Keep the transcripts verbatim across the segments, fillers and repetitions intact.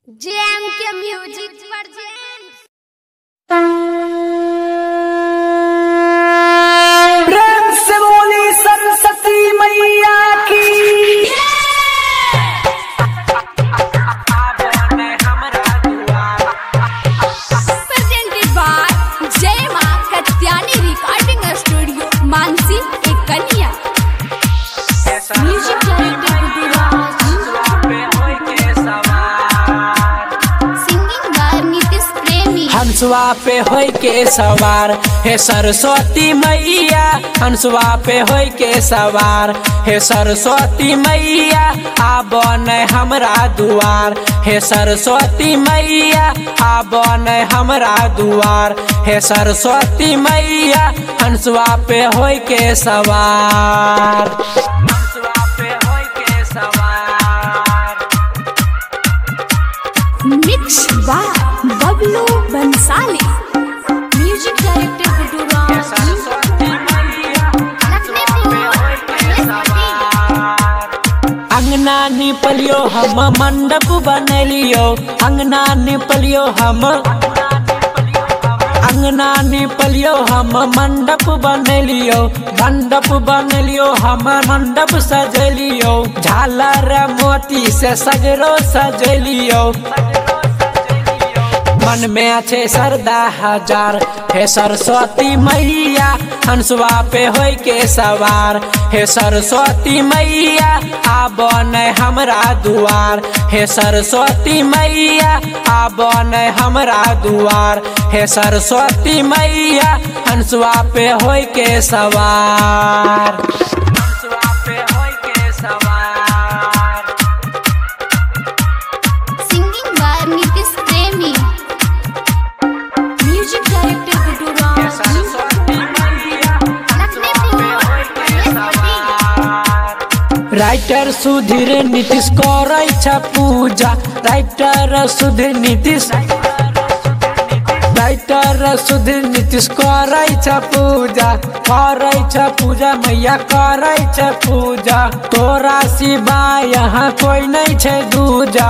JM के music present. प्रेम से बोली सरस्वती मैया की। प्रेजेंटेड बाय जय मां कत्यानी रिकॉर्डिंग स्टूडियो मानसी एक कन्या। Music director Gururaj, singing by Nitish Premi. हंसुआ पे होई के सवार हे सरस्वती मैया, हंसुआ पे होई के सवार हे सरस्वती मैया, आबन हमरा दुआर हे सरस्वती मैया, आबन हमरा दुआर हे सरस्वती मैया, हंसुआ पे होई के सवार, हंसुआ पे होई के सवार। Mix by Bablu Bansali. Music director Gururaj, अंगना निपलियो हम मंडप बनलियो, अंगना निपलियो हम अंगना निपलियो हम मंडप बनलियो, मंडप बनलियो हम मंडप सजलियो, झालर मोती से सगरो सजलियो, मन में अच्छे सरदा हजार हे सरस्वती मैया, हंसुआ पे होई के सवार हे सरस्वती मैया, आबन हमरा दुआर हे सरस्वती मैया, आबन हमरा दुआर हे सरस्वती मैया, हंसुआ पे होई के सवार, हंसुआ पे होई के सवार। Singing by Nitish Premi. Music director Gururaj, writer Sudhir Nitish करै छ पूजा, राइटर सुधीर नीतीश राइटर सुधीर नीतीश करै छ पूजा, करै छ पूजा मैया करै छ पूजा, तोरा सिवा यहाँ कोई नहीं छै दूजा,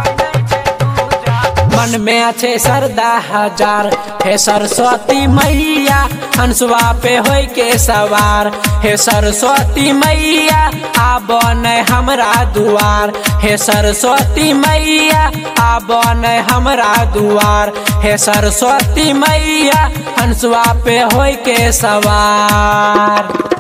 मन में अच्छे सरदा हजार हे सरस्वती मैया, हंसुआ पे होई के सवार हे सरस्वती मैया, आबन हमरा दुआर हे सरस्वती मैया, आबन हमरा दुआर हे सरस्वती मैया, हंसुआ पे होई के सवार।